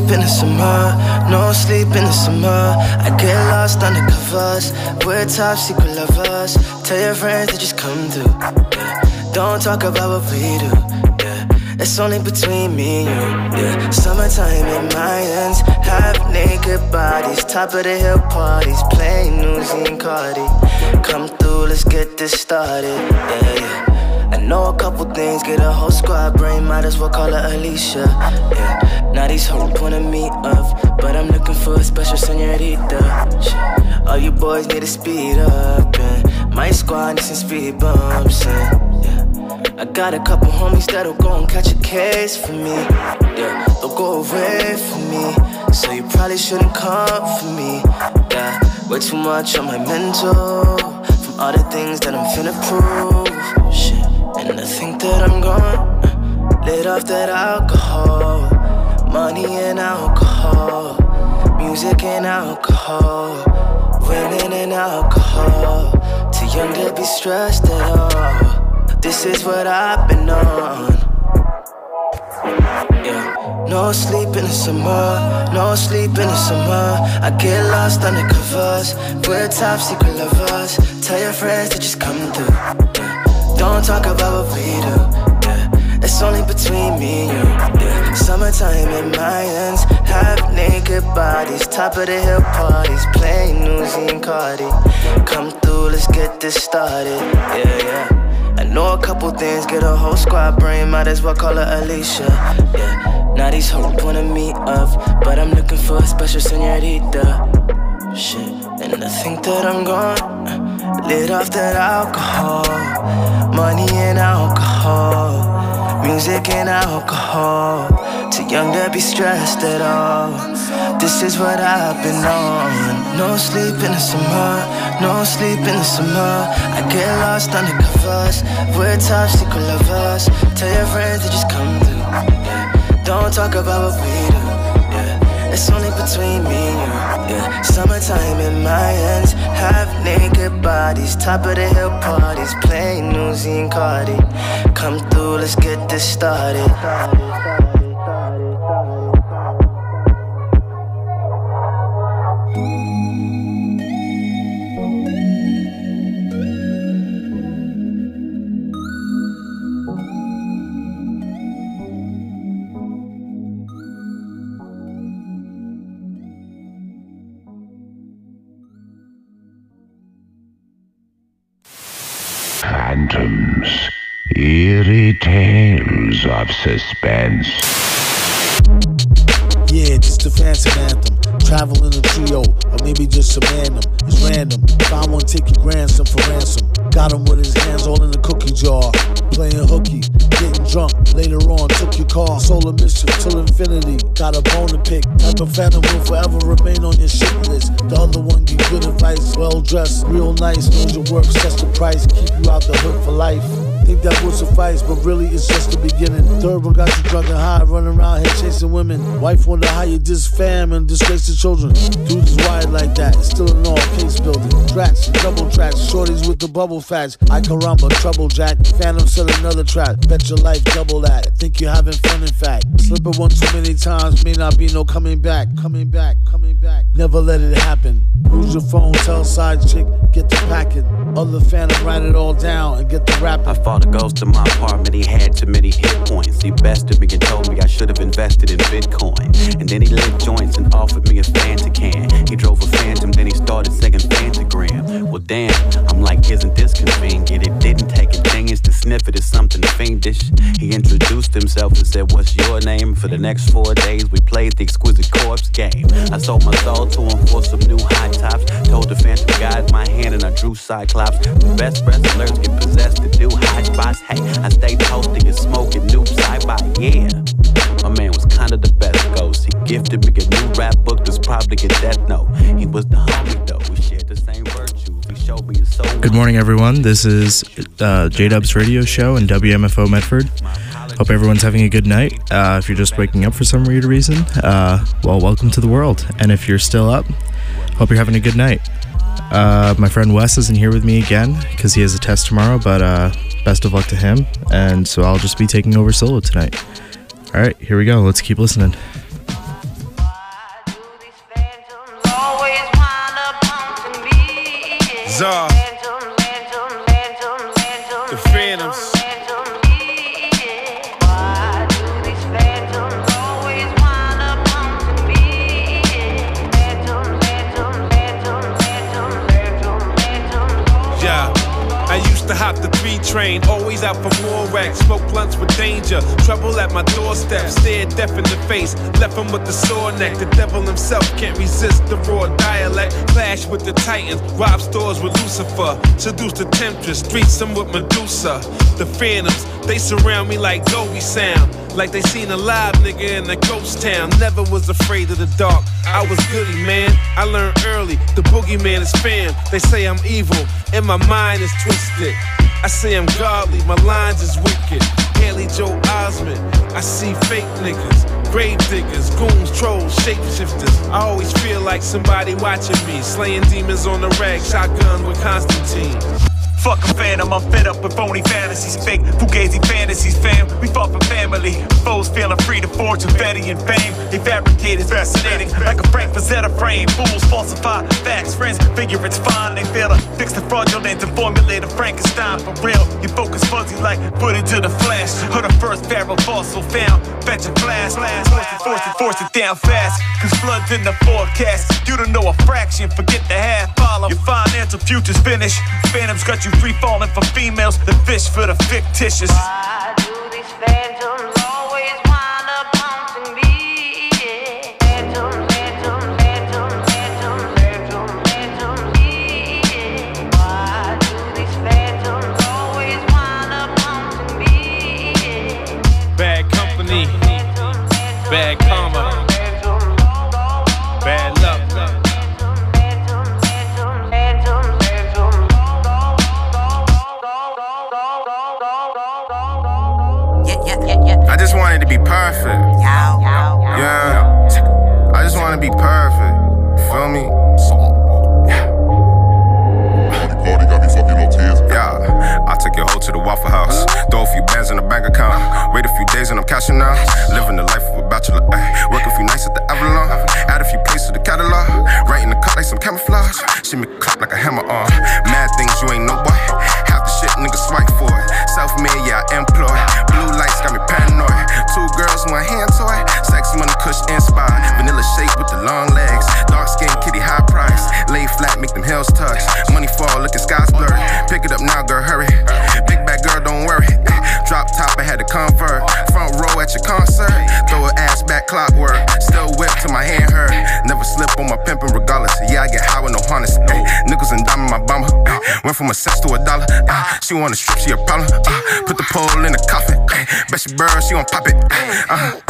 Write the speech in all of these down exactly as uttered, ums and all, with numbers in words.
in the summer, no sleep in the summer. I get lost under covers, we're top secret lovers. Tell your friends to just come through, yeah. Don't talk about what we do, yeah. It's only between me and you, yeah. Summertime in Mayans, half naked bodies, top of the hill parties, playing Uzi and Cardi. Come through, let's get this started, yeah, yeah. I know a couple things, get a whole squad brain, might as well call her Alicia, yeah. Now these hoes wanna meet up, but I'm looking for a special señorita, shit. All you boys need to speed up, and my squad needs some speed bumps, and yeah. I got a couple homies that'll go and catch a case for me, yeah. They'll go away from me, so you probably shouldn't come for me, yeah. Way too much on my mental, from all the things that I'm finna prove, shit. And I think that I'm gone, lit off that alcohol, money and alcohol, music and alcohol, women and alcohol. Too young to be stressed at all. This is what I've been on. Yeah. No sleep in the summer, no sleep in the summer. I get lost under covers, we're top secret lovers. Tell your friends to just come through, yeah. Don't talk about what we do, yeah. It's only between me and you, yeah. Summertime in Mayans, half naked bodies, top of the hill parties, playing Uzi and Cardi. Come through, let's get this started, yeah, yeah. I know a couple things, get a whole squad brain, might as well call her Alicia, yeah. Now these hoes wanna meet up, but I'm looking for a special señorita, shit. And I think that I'm gone, lit off that alcohol, money and alcohol, music and alcohol. Too young to be stressed at all. This is what I've been on. No sleep in the summer, no sleep in the summer. I get lost under covers, we're top secret lovers. Tell your friends to just come through, yeah. Don't talk about what we do, yeah. It's only between me and you, yeah. Summertime in Mayans, half naked bodies, top of the hill parties, playing Uzi and Cardi. Come through, let's get this started. Phantoms, eerie tales of suspense. Yeah, just a phantom anthem. Travel in a trio, or maybe just some random. It's random. Find one, take your grandson for ransom. Got him with his hands all in the cookie jar. Playing hooky, getting drunk. Later on, took your car. Solar mischief till infinity. Got a bone to pick. Type of phantom will forever remain on your shit list. The other one give good advice. Well dressed, real nice. Knows your work, sets the price. Keep you out the hood for life. Think that would suffice, but really it's just the beginning. Third one got you drunk and high, running around here chasing women. Wife wonder how you diss fam and disgrace the children. Dudes is wired like that, it's still an all case building. Tracks, double tracks, shorties with the bubble facts. I caramba, trouble jack, phantom set another trap. Bet your life double that, think you're having fun in fact. Slip it one too many times, may not be no coming back. Coming back, coming back, never let it happen. Use your phone, tell side chick, get the packet. Other phantom, write it all down and get the rapping. I fought a ghost in my apartment, he had too many hit points. He bested me and told me I should have invested in Bitcoin. And then he lit joints and offered me a Fanta can. He drove a Phantom, then he started singing Fantagram. Well damn, I'm like, isn't this convenient? It didn't take a genius to sniff it as something fiendish. He introduced himself and said, what's your name? For the next four days we played the Exquisite Corpse game. I sold my soul to him for some new high tops. Told the Phantom guide my hand and I drew Cyclops. The best wrestlers get possessed to do high spots. Hey, I stayed toasting and smoking new sci-fi, yeah. My man was kinda the best ghost. He gifted me a new rap book that's probably a death note. He was the homie though, we shared the same virtues. He showed me his soul. Good morning everyone, this is uh, J-Dub's radio show in W M F O Medford. Hope everyone's having a good night. Uh, if you're just waking up for some weird reason, uh, well, welcome to the world. And if you're still up, hope you're having a good night. Uh, my friend Wes isn't here with me again because he has a test tomorrow, but uh, best of luck to him. And so I'll just be taking over solo tonight. All right, here we go. Let's keep listening. Phantoms are the Phantoms. To hop the three train, always out for more racks. Smoke blunts with danger, trouble at my doorstep. Stared death in the face, left him with the sore neck. The devil himself can't resist the raw dialect. Clash with the titans, rob stores with Lucifer. Seduce the temptress, streets them with Medusa. The Phantoms, they surround me like Dolby sound. Like they seen a live nigga in a ghost town. Never was afraid of the dark, I was goody, man. I learned early, the boogeyman is fam. They say I'm evil, and my mind is twisted. I say I'm godly, my lines is wicked. Haley Joe Osment, I see fake niggas, grave diggers, goons, trolls, shapeshifters. I always feel like somebody watching me, slaying demons on the rag, shotgun with Constantine. Fuck a phantom, I'm fed up with phony fantasies, fake fugazi fantasies, fam. We fought for family, foes feeling free to fortune, Betty and fame. They fabricate is fascinating, like a Frank Frazetta frame. Fools falsify facts, friends figure it's fine. They fail to fix the fraudulent and formulate a Frankenstein for real. You focus fuzzy like footage of the flash, or the first barrel fossil found. Fetch a flash, force it, force it, force it down fast. Cause flood's in the forecast, you don't know a fraction, forget the half follow. Your financial future's finished, phantoms got you free falling for females, the fish for the fictitious. Why do these phantoms always wind up haunting me? Phantom, phantom, phantom, phantom, phantom, phantom, me. Why do these phantoms always wind up haunting me? Bad company, bad karma, bad luck. I just wanted to be perfect. Yeah. I just want to be perfect. Feel me? Yeah. I took your hoe to the Waffle House. Throw a few bands in the bank account. Wait a few days and I'm cashing out. Living the life of a bachelor. Ay. Work a few nights at the Avalon. Add a few plays to the catalog. Right in the cut like some camouflage. Shimmy clap like a hammer on. Mad things you ain't know boy. Half the shit niggas swipe for it. Self-made, yeah, I employ. Blue lights got me paranoid. Two girls, one hand toy. Sexy money, kush inspired. Vanilla shake with the long legs. Dark skin, kitty, high price. Lay flat, make them hills touch. Money fall, looking skies blurry. Pick it up now, girl, hurry. Big bad girl, don't worry. Drop top, I had to convert. Front row at your concert. Throw her ass back, clockwork. Still whip till my hand hurt. Never slip on my pimpin' regardless. Yeah, I get high with no harness. Ay, nickels and diamond my bomber. Ay, went from a cent to a dollar. Ay, she wanna strip, she a problem. Ay, put the pole in the coffin. Ay, bet she bird, she gon' pop it. Ay, uh,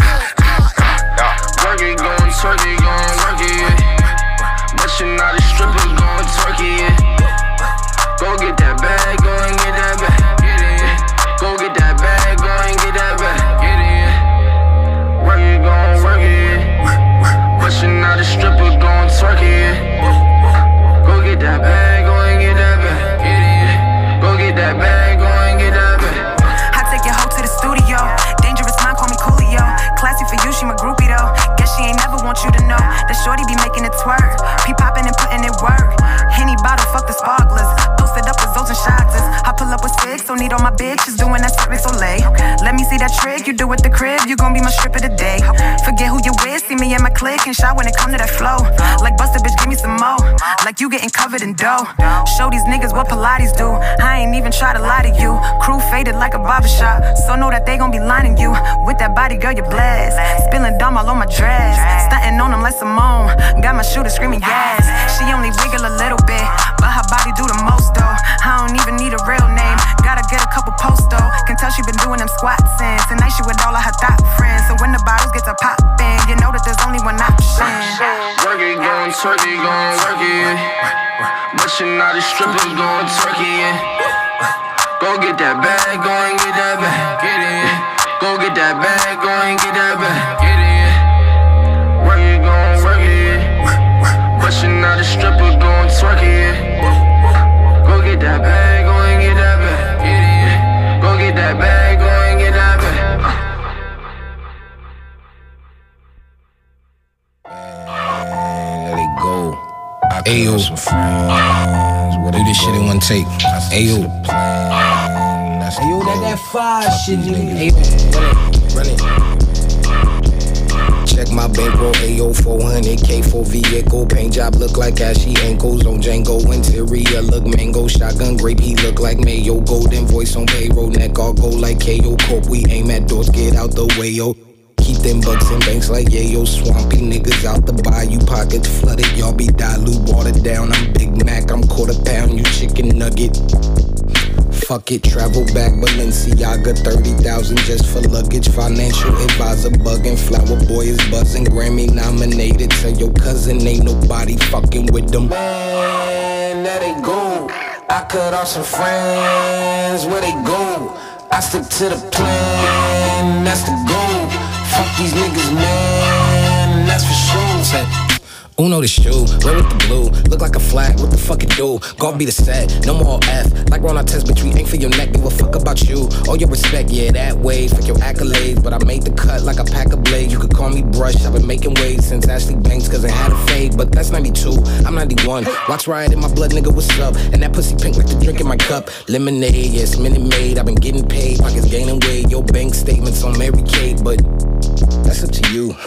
work it, going twerk it, gon' work it. But you not a stripper, gon' twerk it. Go get that bag, go and get that bag. Get it. Go get that bag, go and get that bag. Get it. Work it, gon' work it. But you not a stripper, gon' twerk it. Go get that bag, go and get that bag. Get it. Go get that bag, go and get that bag. I take your hoe to the studio. Dangerous mind, call me Coolio. Classy for you, she my groupie though. Guess she ain't never want you to know that shorty be making it twerk. Be popping and putting it work. Henny bottle, fuck the sparklers. Posted up with those and shots. I pull up with six, don't need all my bitches doing that service so late. Let me see that trick you do at the crib. You gon' be my strip of the day. Forget who you with, see me in my clique and shot when it come to that flow. Like busted bitch, give me some more. Like you getting covered in dough. Show these niggas what Pilates do. I ain't even try to lie to you. Crew faded like a barbershop, so know that they gon' be lining you. With that body, girl, you blessed. Spilling dumb all on my dress. Stunting on them like Simone. Got my shooter screaming yes. She only wiggle a little bit, but her body do the most though. I don't even need a real name. Gotta get a couple posts though. Can tell she been doing them squats since. Tonight she with all of her top friends. So when the bottles get to poppin', you know that there's only one option. Work it, gon' twerk it, gon' work it. But you not a stripper, gon' twerk it. Go get that bag, go and get that bag. Get it. Go get that bag, go and get that bag. Get it. Work it, gon' work it. But you not a stripper, gon' twerk it. Go get that bag, go and get that bag. Get it. Go get that bag, go and get that bag. Man, let it go. I got some friends Do this shit in one take. Ayo. Ayo, that that fire shit, nigga. Ayo, run it, run it. Check my bankroll, Ayo, four hundred K for vehicle. Paint job look like ashy ankles on Django. Interior look mango. Shotgun grape, he look like mayo. Golden voice on payroll, neck all gold like K O. Corp, we aim at doors, get out the way, yo. Keep them bucks in banks like yayo. Swampy niggas out the bayou. Pockets flooded, y'all be dilute, watered down. I'm Big Mac, I'm quarter pound, you chicken nugget. Fuck it, travel back, Balenciaga, thirty thousand just for luggage. Financial advisor bugging, Flower Boy is buzzing. Grammy nominated, tell your cousin ain't nobody fucking with them. Man, there they go. I cut off some friends, where they go? I stick to the plan, that's the goal. Fuck these niggas, man, that's for sure. Uno the shoe, red with the blue. Look like a flag, what the fuck it do? Golf be the set, no more F. Like we're on our test, bitch, we ain't for your neck. Give a fuck about you, all your respect, yeah, that way. Fuck your accolades, but I made the cut like a pack of blades. You could call me Brush, I've been making waves since Ashley Banks, cause I had a fade. But that's ninety-two, I'm ninety-one. Watch Riot in my blood, nigga, what's up? And that pussy pink like the drink in my cup. Lemonade, yes, Minute Maid, I've been getting paid. Pockets gaining weight, your bank statements on Mary Kate, but that's up to you.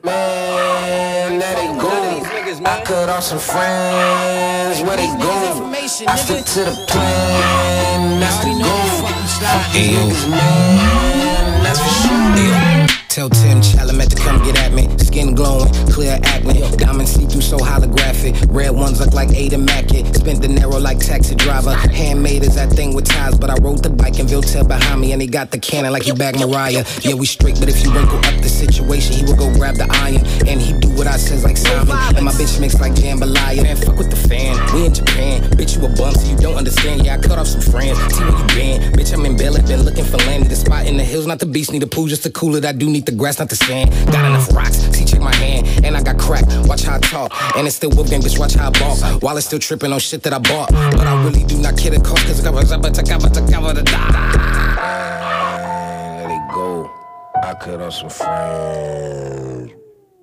Man, there they go. I cut off some friends, where they go? I stick to the plan, that's the goal. Fuck these niggas, man, that's for sure. Tell Tim Chalamet to come get at me. Skin glowing, clear acne. Diamond see-through so holographic. Red ones look like Ada Mackett. Spent the narrow like taxi driver. Handmade is that thing with ties, but I rode the bike and Viltel behind me, and he got the cannon like he bagged Mariah. Yeah, we straight, but if you wrinkle up the situation, he would go grab the iron, and he do what I says like Simon. And my bitch mix like jambalaya. Man, fuck with the fan. We in Japan. Bitch, you a bum, so you don't understand. Yeah, I cut off some friends. See where you been. Bitch, I'm in Bella, been looking for land. The spot in the hills, not the beach, need a pool just to cool it. I do need the grass, not the sand. Got enough rocks, see, check my hand. And I got crack, watch how I talk. And it's still whoop game, bitch, watch how I balk. While it's still tripping on shit that I bought. But I really do not care the cost, cause I cover to cover to cover the die. There they go. I cut off some friends.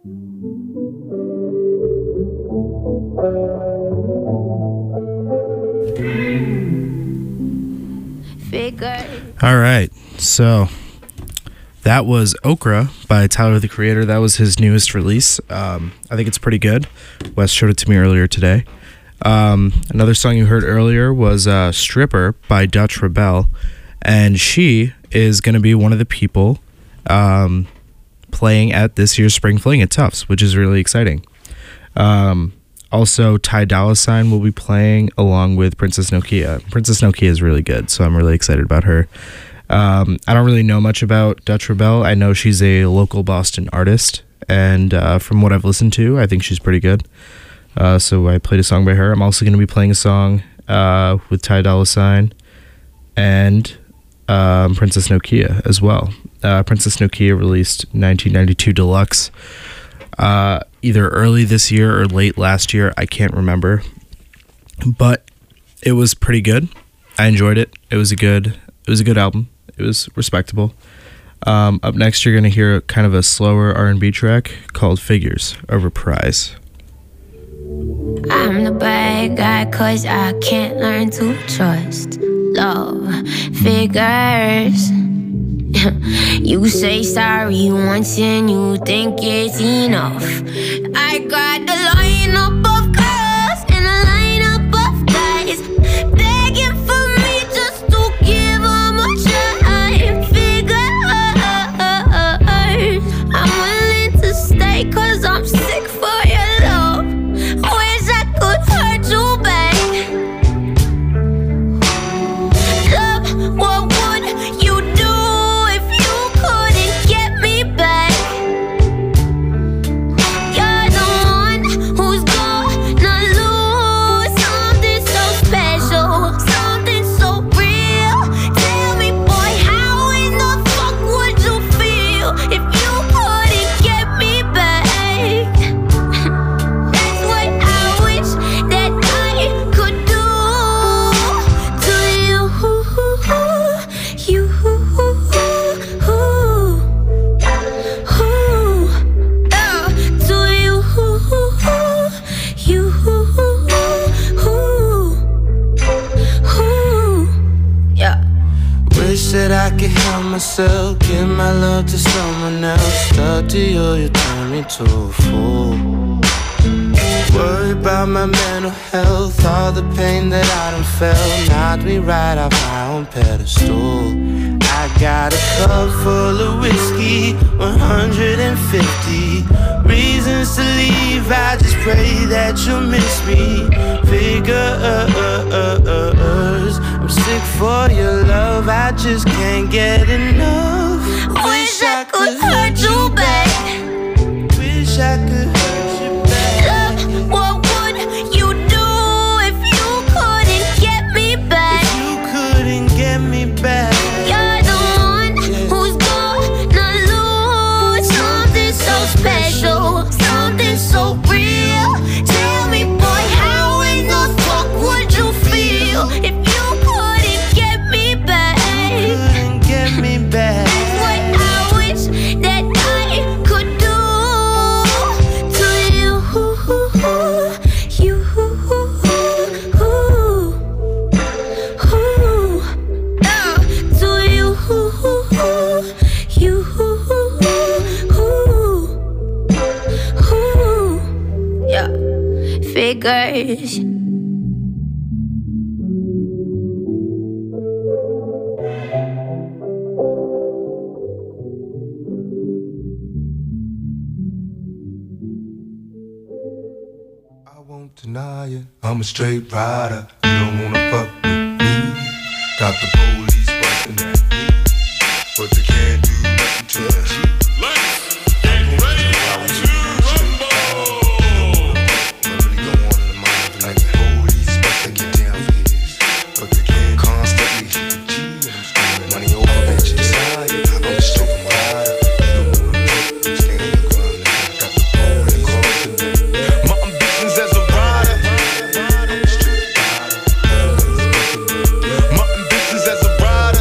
All right, so that was Okra by Tyler, the Creator. That was his newest release. Um, I think it's pretty good. Wes showed it to me earlier today. Um, another song you heard earlier was uh, Stripper by Dutch Rebel, and she is going to be one of the people um, playing at this year's Spring Fling at Tufts, which is really exciting. Um, also, Ty Dolla Sign will be playing along with Princess Nokia. Princess Nokia is really good, so I'm really excited about her. Um, I don't really know much about Dutch Rebel. I know she's a local Boston artist, and uh, from what I've listened to, I think she's pretty good. Uh, so I played a song by her. I'm also going to be playing a song uh, with Ty Dolla Sign and um, Princess Nokia as well. Uh, Princess Nokia released nineteen ninety-two Deluxe uh, either early this year or late last year. I can't remember, but it was pretty good. I enjoyed it. It was a good. It was a good album. It was respectable. Um, up next, you're going to hear kind of a slower R and B track called Figures, a reprise. I'm the bad guy cause I can't learn to trust love figures. You say sorry once and you think it's enough. I got the lineup of girls and a lineup of guys begging for me just to give them a try. Figures, I'm willing to stay cause I'm sick for your love. Ways that could hurt you back. Love, what would you do if you couldn't get me back? You're the one who's going myself, give my love to someone else. Stuck to you, you turn me to a fool. Worry about my mental health, all the pain that I done felt knocked me right off my own pedestal. I got a cup full of whiskey, one hundred fifty reasons to leave. I just pray that you'll miss me. Figures, I'm sick for your love, I just can't get enough. Wish I could hurt you back. Wish I could hurt you back. Love, what would you do if you couldn't get me back? If you couldn't get me back. You're the one who's gonna lose something so special, something so real. Tell me, boy, how in the fuck would you feel if you couldn't get me back? Couldn't get me back. What I wish that I could do to you, you, uh, to you, you, yeah, figures. I won't deny it, I'm a straight rider. You don't wanna fuck with me. Got the police bustin' at me, but they can't do nothing to me. Let's get ready to rumble. What really go on in the mind of like the police bustin' get down for his, but they can't constantly G, I'm screaming money over bitches. I'm a straight rider. You don't wanna fuck with me, stand your ground, nigga. Got the police bustin' at me. My ambitions as a rider. My ambitions as a rider.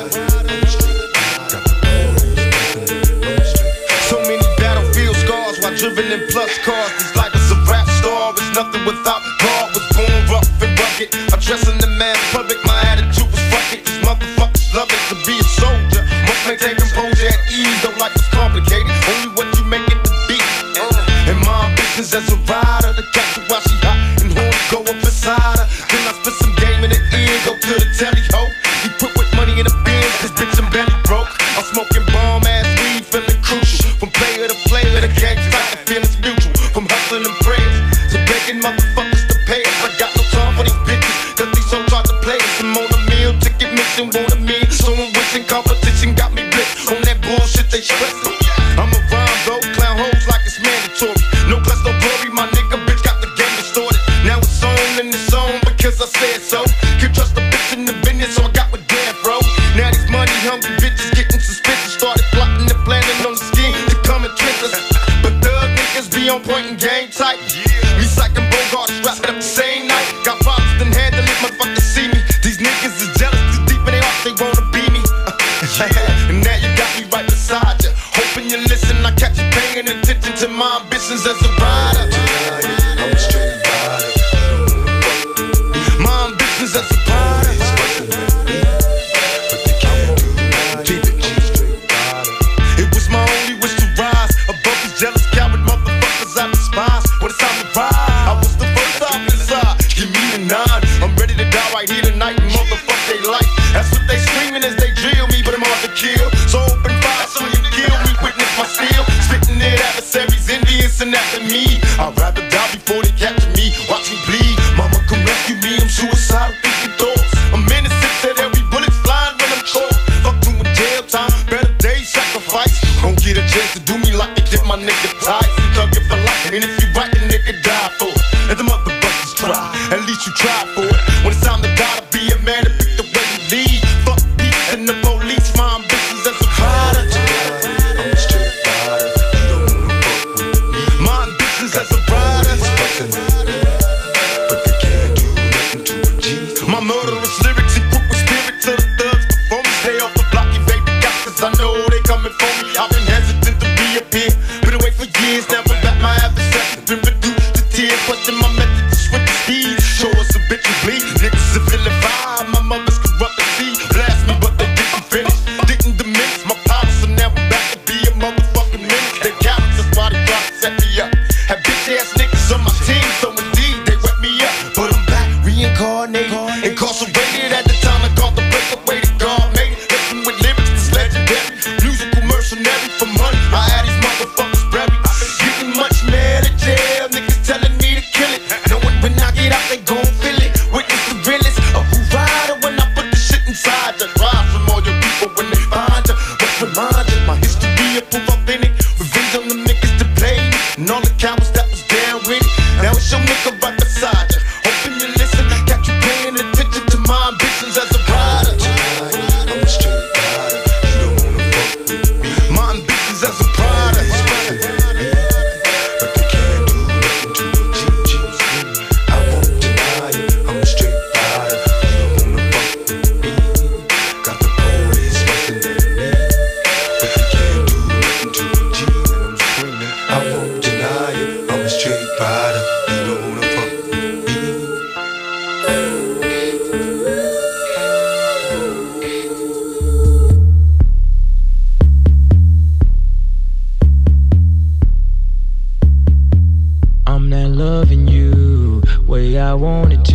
So many battlefield scars while driven in plus cars. This life is a rap star, it's nothing without God. Was born rough and rugged. I'm dressing the man public, my attitude was fuck it. These motherfuckers love it to be a soldier. Must maintain composure at ease, don't like it's complicated. Only what you make it to be. And my ambitions as a rider, the catch her while she hot and horny, go up inside her. Then I spit some game in the ear, go to the telly ho. He put with money in the bin, cause bitch I'm belly broke. I'm smoking bomb ass weed, feeling crucial. From player to player, the gang fight, the feelings mutual. From hustling and prayers to begging motherfuckers to pay us. I got no time for these bitches, cause these hoes try to play us. I'm on a meal, ticket missing, want a meal. So I'm wishing competition got me blitzed on that bullshit they stressing. I'm a rhyme though, clown hoes like it's mandatory. No class, no glory, my nigga, bitch got the game distorted. Now it's on and it's on because I said so. Can't trust a bitch in the business, so I got with Dan, bro. Now these money hungry bitches getting suspicious. Started plotting and planning on the scheme to come and trick us. But thug niggas be on point and game tight. Me psyching Bogart, strapped up the same night. Got problems, then handle it, motherfuckers see me. These niggas is jealous, too deep in their heart, they wanna be me. And now you got me right beside you. Hoping you listen, I catch you paying attention to my ambitions as a rider. I'm a straight rider. My ambitions as a rider. But they can't do nothing to me. It was my only wish to rise above these jealous coward motherfuckers I despise. When it's time to ride, I was the first off the side. Give me the nine. I'm ready to die right here tonight and motherfuck they life. That's what they screaming as they drill me, but I'm hard to kill. So open fire, so you kill me, witness my steel. Spitting it adversaries, envious and after me. I'd rather die before they capture me. Watch me bleed. Mama come rescue me, I'm suicidal thinking thoughts. I'm innocent, said every bullet's flying when I'm caught. Fuck doing jail time, better days sacrifice. Don't get a chance to do me like they did my nigga Tyson. Thug it for life, and if you right, the nigga die for it. And the motherfuckers try, at least you try for it. When it's time to die, to be a man to pick the way you lead. Fuck peace and the police, my ambitions as a rider. I'm a straight rider. You don't wanna fuck with me. My ambitions as a rider. But they can't do nothing to a G. My murderous lyrics equip with spirit to the thugs before me. Stay off the block, you baby got, cause I know they coming for me. I've been hesitant to be up here, been away for years. Never back my adversary, been reduced to tears. Questing my method to switch the speed. Show us a bitch and bleed, niggas are feeling vibe. My mother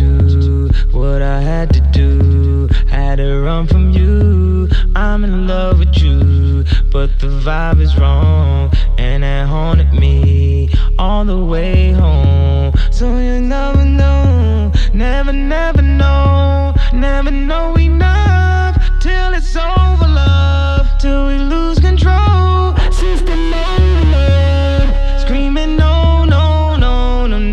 to, what I had to do. Had to run from you. I'm in love with you, but the vibe is wrong, and it haunted me all the way home. So you never know, never, never know, never know enough till it's over, love, till we lose control. System overload, screaming no, no, no, no,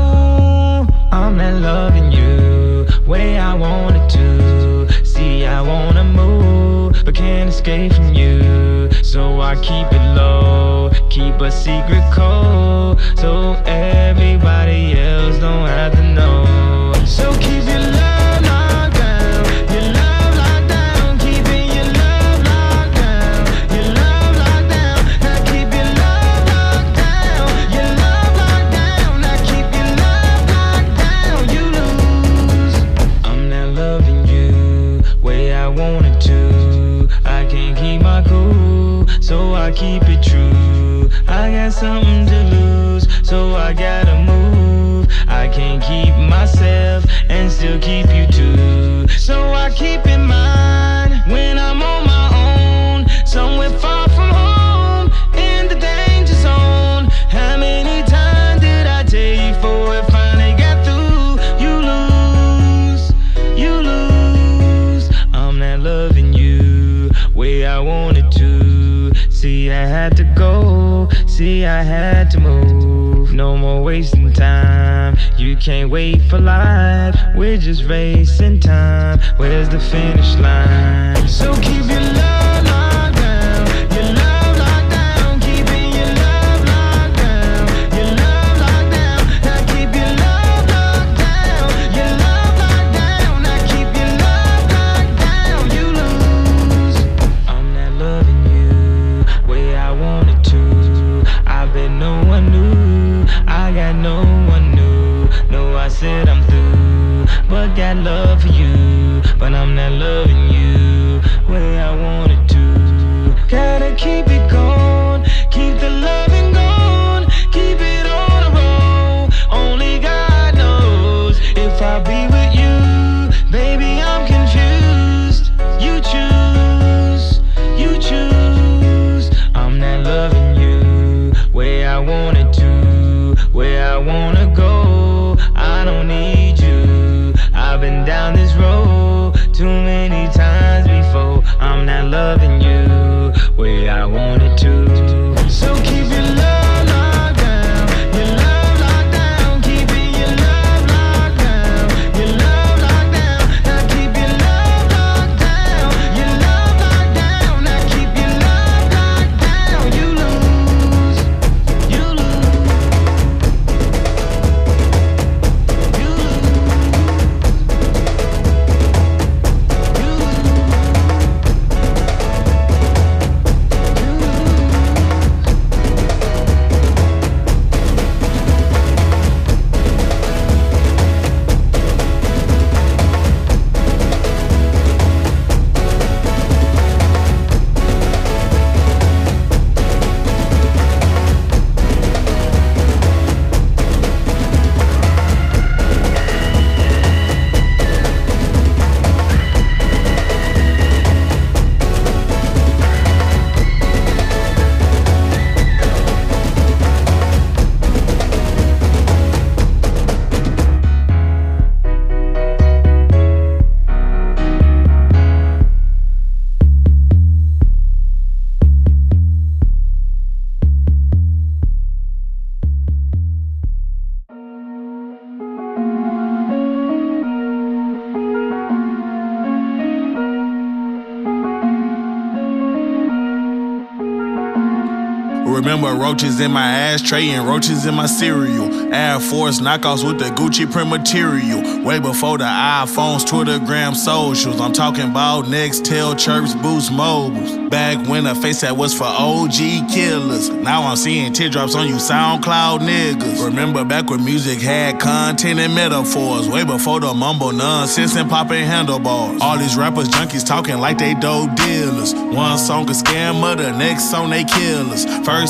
no. I'm not loving you way I wanted to. See, I wanna move, but can't escape from you. So I keep it low, keep a secret code, so everybody else don't have to know. So keep your love locked down, your love locked down, keeping your love locked down, your love locked down. Now keep your love locked down, your love locked down. Now keep your love locked down. You lose. I'm not loving you way I wanted to. I can't keep my cool, so I keep it true. I got something to lose, so I gotta move. I can't keep myself and still keep you too. So I keep in mind when I'm on my own, somewhere far from home, in the danger zone. How many times did I tell you before it finally got through? You lose, you lose. I'm not loving you way I wanted to. See, I had to go, see, I had to move. No more wasting time, you can't wait for life. We're just racing time, where's the finish line? So keep your love locked down, your love locked down, keeping your love locked down, your love locked down. Now keep your love locked down, your love locked down. Now keep your love locked down. You lose. I'm not loving you way I wanted to. I bet no one knew, I got no one new. No, I said I'm through, but got love for you. But I'm not loving you way I wanted to. Gotta keep it going, keep the loving going, keep it on a roll. Only God knows if I'll be with you. Baby, I'm confused. You choose, you choose. I'm not loving you way I wanted to, where I wanna go. I don't need you. I've been down this road too many times before. I'm not loving you way I wanted to. So keep your love locked down, your love locked down, keeping your love locked down, your love locked down. Now keep your love locked down, your love locked down. Now keep your love locked down. You lose, you lose, you Remember roaches in my ashtray and roaches in my cereal. Air Force knockoffs with the Gucci print material. Way before the iPhones, Twittergram, socials. I'm talking about Nextel, Chirps, Boost, Mobiles. Back when the face that was for O G killers. Now I'm seeing teardrops on you SoundCloud niggas. Remember back when music had content and metaphors. Way before the mumble nonsense and popping handlebars. All these rappers junkies talking like they dope dealers. One song a scammer, the next song they killers. First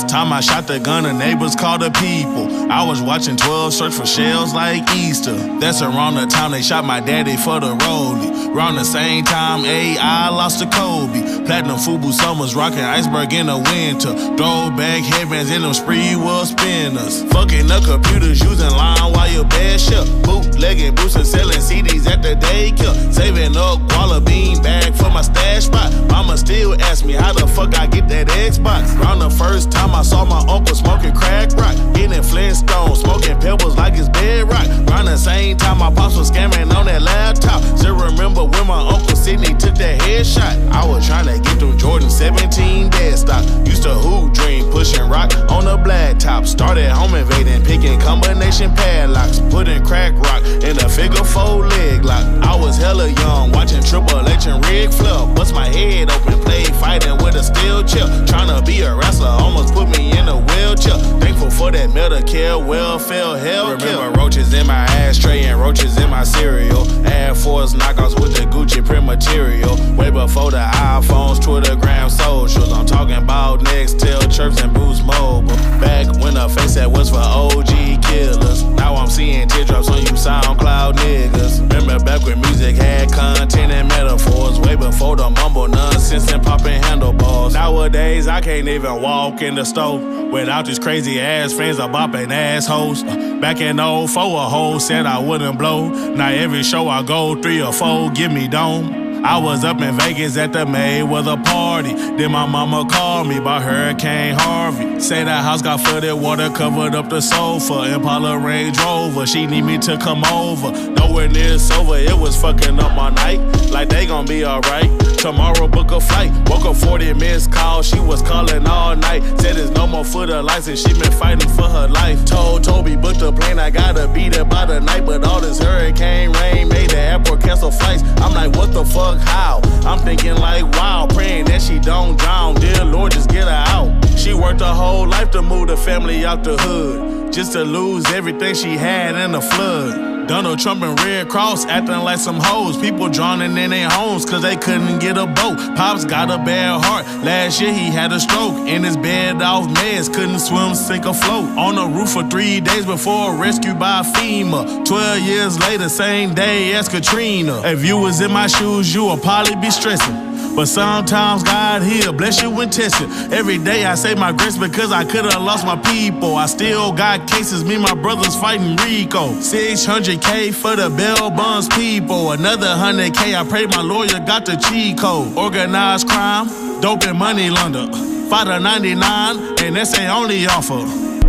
first time I shot the gun, the neighbors called the people. I was watching twelve search for shells like Easter. That's around the time they shot my daddy for the rollie. Around the same time A I lost to Kobe. Platinum Fubu summers, rocking iceberg in the winter. Throwback headbands in them spree world spinners. Fucking the computers using line while your bed shut. Bootlegging boots and selling C Ds at the daycare. Saving up Koala bean bag for my stash spot. Mama still ask me how the fuck I get that Xbox. Around the first time I saw my uncle smoking crack rock. Getting Flintstones, smoking pebbles like it's bedrock. Around the same time my pops was scamming on that laptop. Still remember when my uncle Sidney took that headshot. I was trying to get them Jordan seventeen dead stock. Used to hoop dream, pushing rock on the black top. Started home invading, picking combination padlocks. Putting crack rock in a figure four leg lock. I was hella young, watching Triple H and Ric Flair. Bust my head open, played fighting with a steel chip. Tryna be a wrestler, almost put me in a wheelchair. Thankful for that Medicare, welfare, hell care. Remember roaches in my ashtray and roaches in my cereal. Air Force knockoffs with the Gucci print material. Way before the iPhones, Twittergram, socials. I'm talking about Nextel, Chirps, and Boost Mobile. Back when the face that was for O G killers. Now I'm seeing teardrops on you SoundCloud niggas. Remember back when music had content and metaphors. Way before the mumble nonsense and popping handlebars. Nowadays I can't even walk in the store without these crazy ass friends of bopping assholes. Back in oh four, a hoe said I wouldn't blow. Now every show I go, three or four, give me dome. I was up in Vegas at the Mayweather party. Then my mama called me about Hurricane Harvey. Say that house got flooded, water covered up the sofa. Impala Range Rover, she need me to come over. Nowhere near sober, it was fucking up my night. Like they gon' be alright. Tomorrow book a flight. Woke up forty missed calls, she was calling all night. Said there's no more foot of lights and she been fighting for her life. Told Toby book the plane, I gotta be there by the night. But all this hurricane rain made the airport cancel flights. I'm like, what the fuck? How? I'm thinking like, wow, praying that she don't drown. Dear Lord, just get her out. She worked her whole life to move the family out the hood, just to lose everything she had in the flood. Donald Trump and Red Cross acting like some hoes. People drowning in their homes cause they couldn't get a boat. Pops got a bad heart. Last year he had a stroke. In his bed off meds, couldn't swim, sink or float. On the roof for three days before rescued by FEMA. Twelve years later, same day as Katrina. If you was in my shoes, you would probably be stressing. But sometimes God, he'll bless you and test you. Every day I say my grace because I could've lost my people. I still got cases, me and my brothers fighting Rico. six hundred K for the bail bonds people. Another one hundred K, I pray my lawyer got the cheat code. Organized crime, dope and money launder. five to ninety-nine, and that's their only offer.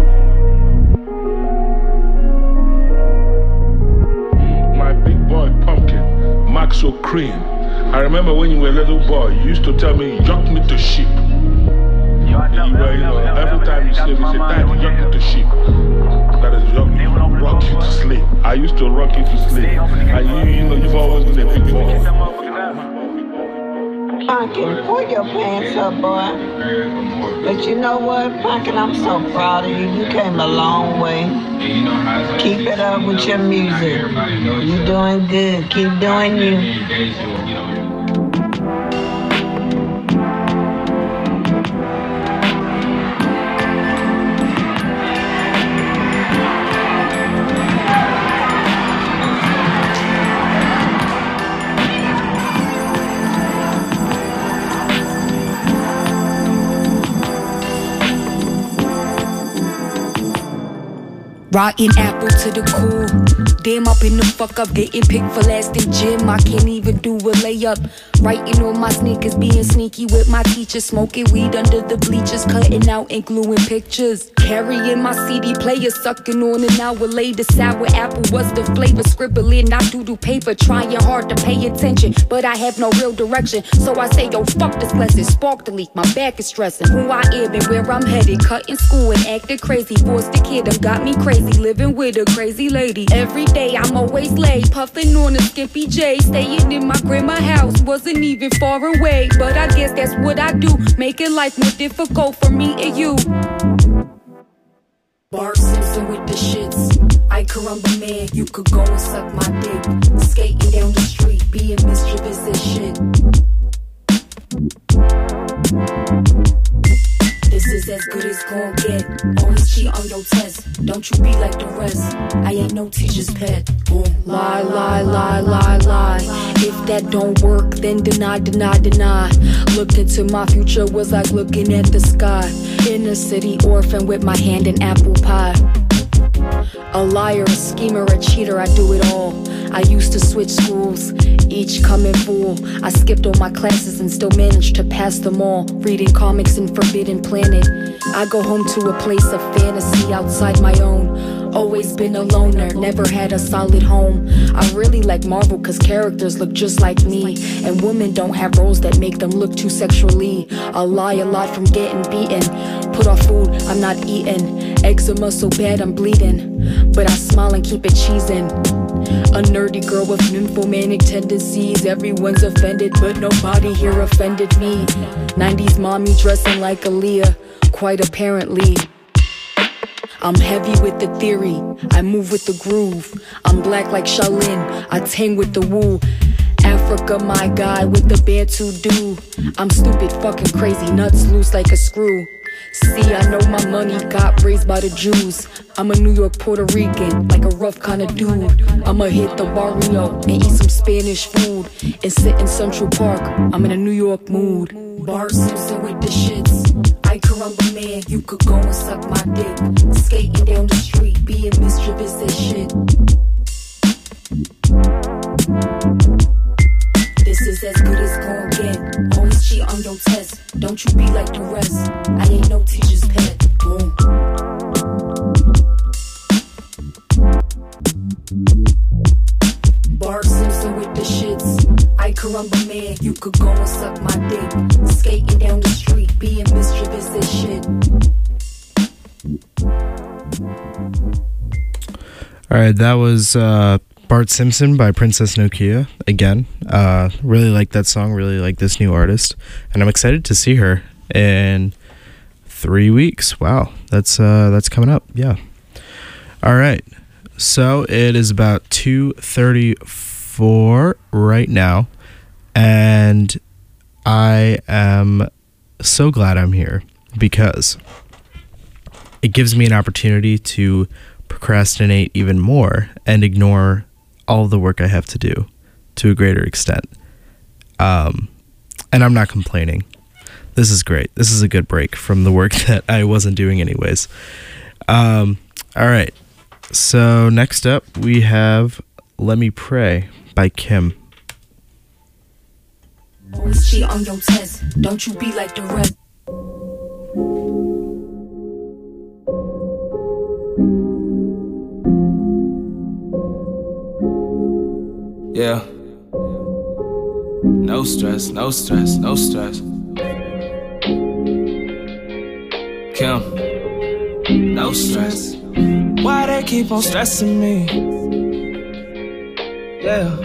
My big boy Pumpkin, Maxwell Cream. I remember when you were a little boy, you used to tell me, yuck me to sheep. You were, you know, every time you sleep, you say, Daddy, yuck me to sheep. That is yuck me, rock you to sleep. I used to rock you to sleep. And you, you know, you've always been a big boy. Pumpkin, pull your pants up, boy. But you know what, Pumpkin, I'm so proud of you. You came a long way. Keep it up with your music. You're doing good. Keep doing you. Rotten apple to the core. Damn, up in the fuck up, getting picked for last in gym. I can't even do a layup. Writing on my sneakers, being sneaky with my teacher. Smoking weed under the bleachers, cutting out and gluing pictures. Carrying my C D player, sucking on an hour later. Sour apple was the flavor, scribbling out doodle paper. Trying hard to pay attention, but I have no real direction. So I say, yo, fuck this lesson. Spark the leak, my back is stressing. Who I am and where I'm headed. Cutting school and acting crazy. Forced the kid, done got me crazy. Living with a crazy lady. Every day I'm always late, puffing on a skimpy J. Staying in my grandma house, wasn't even far away. But I guess that's what I do, making life more difficult for me and you. Bart Simpson with the shits. I caramba man, you could go and suck my dick. Skating down the street, being mischievous as shit. This is is as good as gon' get. Always cheat on your test. Don't you be like the rest. I ain't no teacher's pet. Boom. Lie, lie, lie, lie, lie. If that don't work, then deny, deny, deny. Look into my future was like looking at the sky. Inner city orphan with my hand in apple pie. A liar, a schemer, a cheater, I do it all. I used to switch schools, each coming full. I skipped all my classes and still managed to pass them all. Reading comics in Forbidden Planet. I go home to a place of fantasy outside my own. Always been a loner, never had a solid home. I really like Marvel cause characters look just like me. And women don't have roles that make them look too sexually. I lie a lot from getting beaten. Put off food, I'm not eating. Eczema so bad I'm bleeding. But I smile and keep it cheesing. A nerdy girl with nymphomanic tendencies. Everyone's offended, but nobody here offended me. nineties mommy dressing like Aaliyah, quite apparently. I'm heavy with the theory, I move with the groove. I'm black like Shaolin, I tang with the woo. Africa, my guy with the Bantu do. I'm stupid, fucking crazy, nuts loose like a screw. See, I know my money got raised by the Jews. I'm a New York Puerto Rican, like a rough kind of dude. I'ma hit the barrio and eat some Spanish food and sit in Central Park. I'm in a New York mood. Bart Simpson with the shits. I caramba man, you could go and suck my dick. Skating down the street, being mischievous as shit. This is as good as gon' get. Always cheat on your test. Don't you be like the rest. I ain't no teacher's pet. Boom. Bart Simpson with the shits. I caramba man, you could go and suck my dick. Skating down the street, being mischievous as shit. Alright, that was uh, Bart Simpson by Princess Nokia. Again, uh, really like that song, really like this new artist. And I'm excited to see her in three weeks. Wow, that's uh, that's coming up, yeah. Alright, so it is about two thirty-four right now. And I am so glad I'm here because it gives me an opportunity to procrastinate even more and ignore all of the work I have to do to a greater extent. Um, and I'm not complaining. This is great. This is a good break from the work that I wasn't doing anyways. Um, all right. So next up we have Let Me Pray by Kim. Always cheat on your test. Don't you be like the rest. Yeah. No stress, no stress, no stress. Kim, no stress. Why they keep on stressing me? Yeah.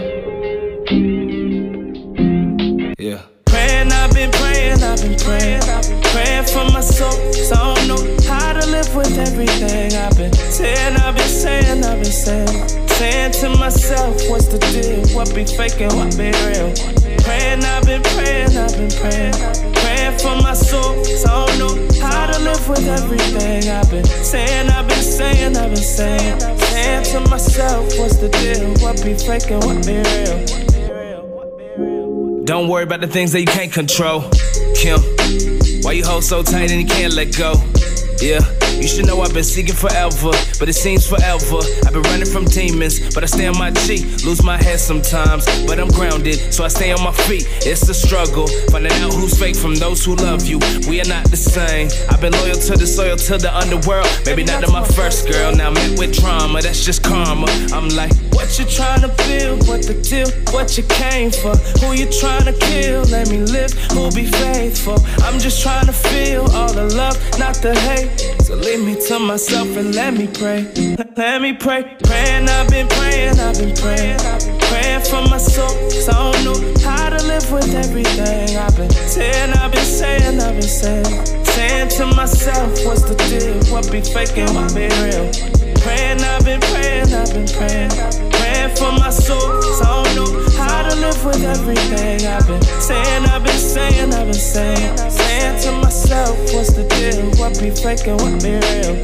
Yeah. Praying, I've been praying, I've been praying, I've been praying for my soul. So I don't know how to live with everything I've been saying, I've been saying, I've been saying. Saying to myself, what's the deal? What be fake and what be real? Praying, I've been praying, I've been praying, praying for my soul. So I don't know how to live with everything I've been saying, I've been saying, I've been saying. Saying to myself, what's the deal? What be fake and what be real? Don't worry about the things that you can't control. Kim, why you hold so tight and you can't let go? Yeah, you should know I've been seeking forever, but it seems forever. I've been running from demons, but I stay on my G. Lose my head sometimes, but I'm grounded, so I stay on my feet. It's a struggle, finding out who's fake from those who love you. We are not the same. I've been loyal to the soil, to the underworld. Maybe not to my first girl, now met with drama. That's just karma. I'm like, what you trying to build? What the deal? What you came for? Who you trying to kill? Let me live, who'll be faithful? I'm just trying to feel all the love, not the hate. So leave me to myself and let me pray. Let me pray. Praying, I've been praying, I've been praying, praying for my soul. So I don't know how to live with everything I've been saying, I've been saying, I've been saying. Saying to myself, what's the deal? What be fake and what be real? Praying, I've been praying, I've been praying, praying for my soul. So I don't know how to live with everything I've been saying, I've been saying, I've been saying. Saying to myself, what's the deal? What faking, what be real?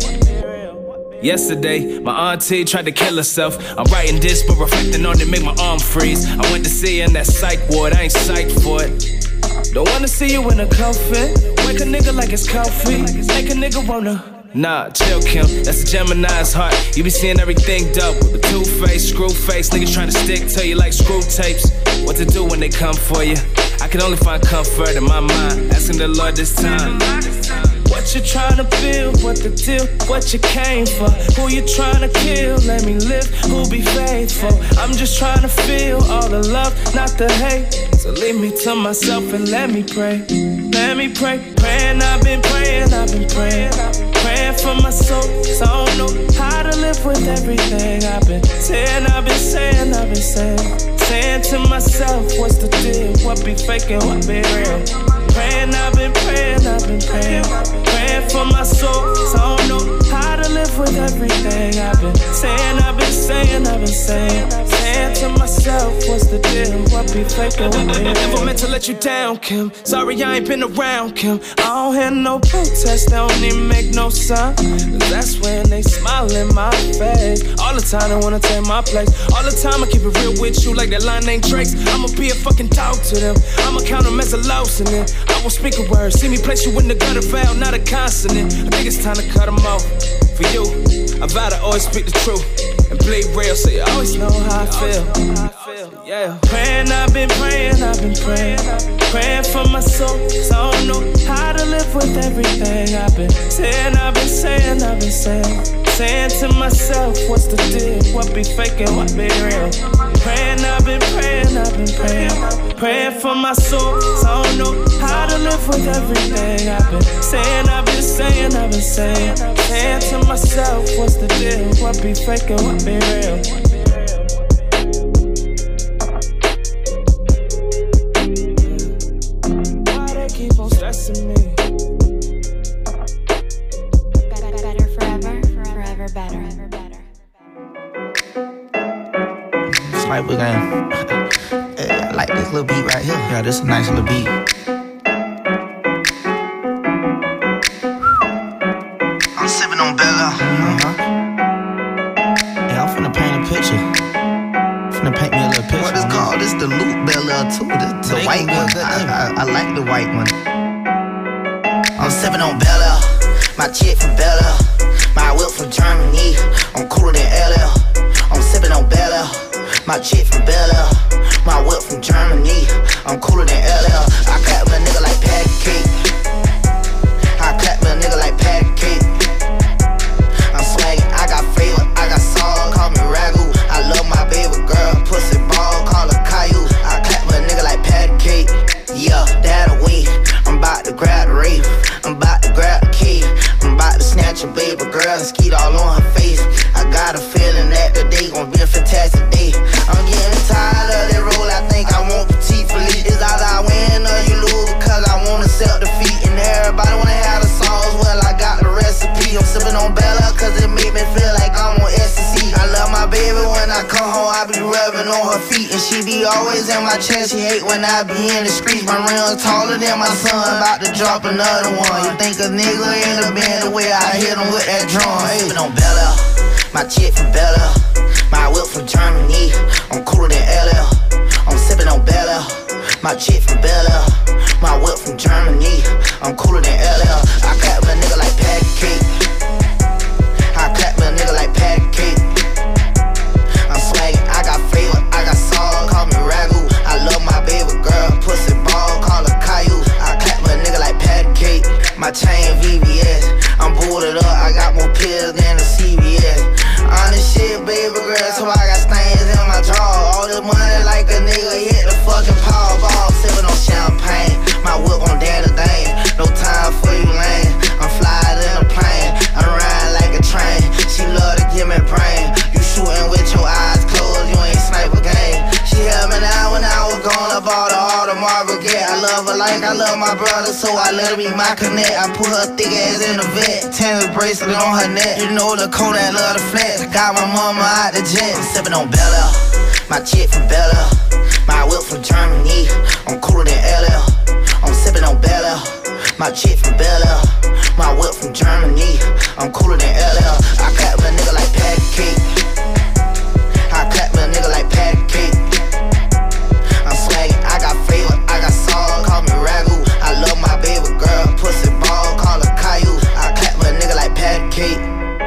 Yesterday, my auntie tried to kill herself. I'm writing this, but reflecting on it make my arm freeze. I went to see her in that psych ward, I ain't psyched for it. Don't wanna see you in a coffin. Wake a nigga like it's coffee. Make a nigga wanna. Nah, chill, Kim, that's a Gemini's heart. You be seeing everything double. The two-face, screw-face, niggas trying to stick to you like screw tapes. What to do when they come for you? I can only find comfort in my mind, asking the Lord this time. What you trying to build, what the deal, what you came for. Who you trying to kill, let me live, who be faithful. I'm just trying to feel all the love, not the hate. So leave me to myself and let me pray. Let me pray, praying, I've been praying, I've been praying. Praying for my soul, so I don't know how to live with everything I've been saying, I've been saying, I've been saying. Saying to myself, what's the deal, what be faking, what be real. Praying, I've been praying, I've been praying. Praying for my soul, so I don't know how to live with everything I've been saying, I've been saying, I've been saying. Saying to myself, what's the deal, what be faking, what be real. Never meant to let you down, Kim. Sorry I ain't been around, Kim. I don't hear no protest, they don't even make no sound. Cause that's when they smile in my face. All the time they wanna take my place. All the time I keep it real with you like that line ain't Drake's. I'ma be a fucking dog to them. I'ma count them as a loss in it. I won't speak a word. See me place you in the gutter vowel, not a consonant. I think it's time to cut them off. For you, I vow to always speak the truth and bleed real, so you always know how I feel. Yeah, praying, I've been praying, I've been praying. Praying for my soul, so I don't know how to live with everything I've been saying, I've been saying, I've been saying. Saying to myself, what's the deal? What be faking, what be real? Praying, I've been praying, I've been praying. Praying for my soul, so I don't know how to live with everything I've been saying, I've been saying, I've been saying. Saying to myself, what's the deal? What be faking, what be real? Why they keep on stressing me? Better forever, forever better. It's like we're gonna. I like this little beat right here. Yeah, this is a nice little beat. I'm sipping on Bella. Uh-huh. Yeah, I'm finna paint a picture. Finna paint me a little picture. What is called? This the Loop Bella too. The, the white one. I, I, I like the white one. I'm sipping on Bella. My chick from Bella. My whip from Germany. I'm cooler than L L. I'm sipping on Bella. My chick from Bella. My whip from Germany. I'm cooler than L L. I clap with a nigga like patty cake. I clap with a nigga like patty cake. I'm swaggin', I got flavor, I got salt. Call me Ragu. I love my baby girl, pussy ball, call her Caillou. I clap with a nigga like patty cake. Yeah, that away. I'm about to grab the rape. I'm about to grab the key. I'm about to snatch a baby girl and skeet all on her face. I got a feeling that the day gon' be a fantastic day. I'm getting tired of that roll, I think I want petite Philippe. It's either I win or you lose, cause I wanna accept defeat. And everybody wanna have the songs, well I got the recipe. I'm sipping on Bella, cause it make me feel like I'm on ecstasy. I love my baby, when I come home I be rubbing on her feet. And she be always in my chest, she hate when I be in the streets. My rims taller than my son, about to drop another one. You think a nigga in the band the way I hit him with that drum. Hey. Sipping on Bella, my chick from Bella. My whip from Germany, I'm cooler than L L. I'm sipping on Bella, my chick from Bella. My whip from Germany, I'm cooler than L L. I clap with a nigga like patty cake. I clap with a nigga like patty cake. I'm swaggin', I got flavor, I got salt. Call me Ragu. I love my baby girl, pussy ball, call her Caillou. I clap with a nigga like patty cake. My chain V V S, I'm booted up, I got more pills than the C V S. Honest shit, baby girl, so I got stains in my jaw. All this money like a nigga hit the fucking Powerball. Sippin' on champagne, my whip on daddy dang. No time for you lame, I'm flying in a plane. I'm riding like a train, she love to give me brain. You shootin' with your eyes closed, you ain't sniper game. She held me down when I was gone, I bought her all the Marvel get. I love her like I love my brother, so I let her be my connect. I put her thick ass in the vet, tennis bracelet on her neck. You know the Kodak love the flex. Got my mama out the jet. I'm sipping on Bella, my chick from Bella. My whip from Germany, I'm cooler than L L. I'm sipping on Bella, My chick from Bel Air, my whip from Germany. I'm cooler than L L. I clap with a nigga like Pat Cake. I clap with a nigga like Pat Cake. I'm swaggin', I got flavor, I got sauce. Call me Ragu. I love my baby girl, pussy ball, call her Caillou. I clap with a nigga like Pat Cake.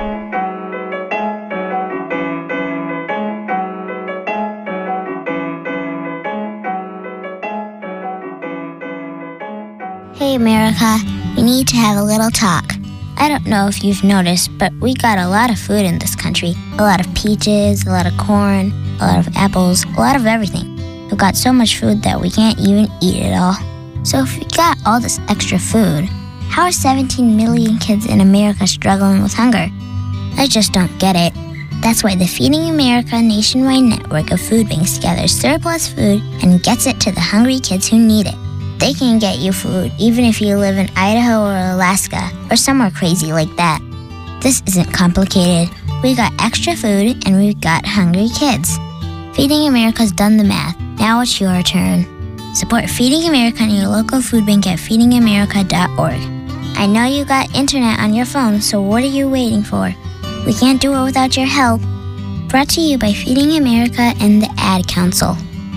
Hey America, we need to have a little talk. I don't know if you've noticed, but we got a lot of food in this country. A lot of peaches, a lot of corn, a lot of apples, a lot of everything. We've got so much food that we can't even eat it all. So if we got all this extra food, how are seventeen million kids in America struggling with hunger? I just don't get it. That's why the Feeding America nationwide network of food banks gathers surplus food and gets it to the hungry kids who need it. They can get you food even if you live in Idaho or Alaska or somewhere crazy like that. This isn't complicated. We got extra food and we've got hungry kids. Feeding America's done the math. Now it's your turn. Support Feeding America and your local food bank at feeding america dot org. I know you got internet on your phone, so what are you waiting for? We can't do it without your help. Brought to you by Feeding America and the Ad Council.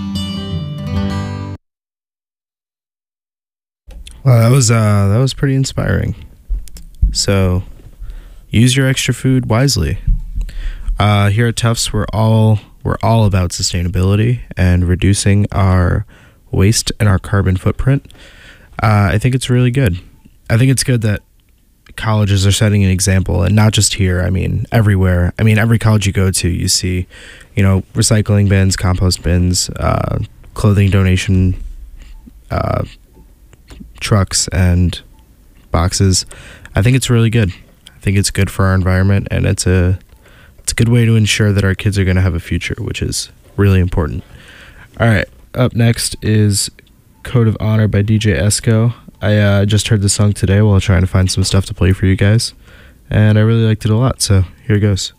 Well, that was uh, that was pretty inspiring. So, use your extra food wisely. Uh, here at Tufts, we're all we're all about sustainability and reducing our waste and our carbon footprint. Uh, I think it's really good. I think it's good that colleges are setting an example, and not just here. I mean, everywhere. I mean, every college you go to, you see, you know, recycling bins, compost bins, uh, clothing donation Uh, trucks and boxes. I think it's really good. I think it's good for our environment, and it's a it's a good way to ensure that our kids are going to have a future, which is really important. All right, up next is Code of Honor by D J Esco. I uh, just heard the song today while trying to find some stuff to play for you guys, and I really liked it a lot, so here it goes.